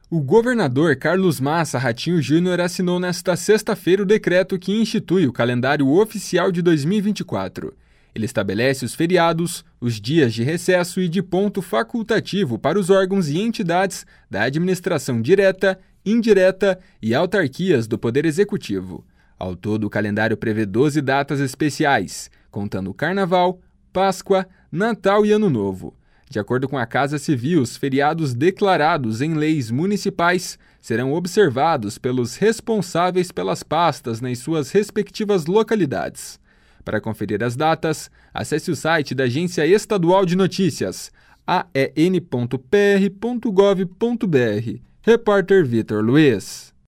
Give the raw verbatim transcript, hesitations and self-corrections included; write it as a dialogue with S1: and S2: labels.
S1: O governador Carlos Massa Ratinho Júnior assinou nesta sexta-feira o decreto que institui o calendário oficial de dois mil e vinte e quatro. Ele estabelece os feriados, os dias de recesso e de ponto facultativo para os órgãos e entidades da administração direta, indireta e autarquias do Poder Executivo. Ao todo, o calendário prevê doze datas especiais, contando Carnaval, Páscoa, Natal e Ano Novo. De acordo com a Casa Civil, os feriados declarados em leis municipais serão observados pelos responsáveis pelas pastas nas suas respectivas localidades. Para conferir as datas, acesse o site da Agência Estadual de Notícias, a e n ponto p r ponto gov ponto b r. Repórter Vitor Luiz.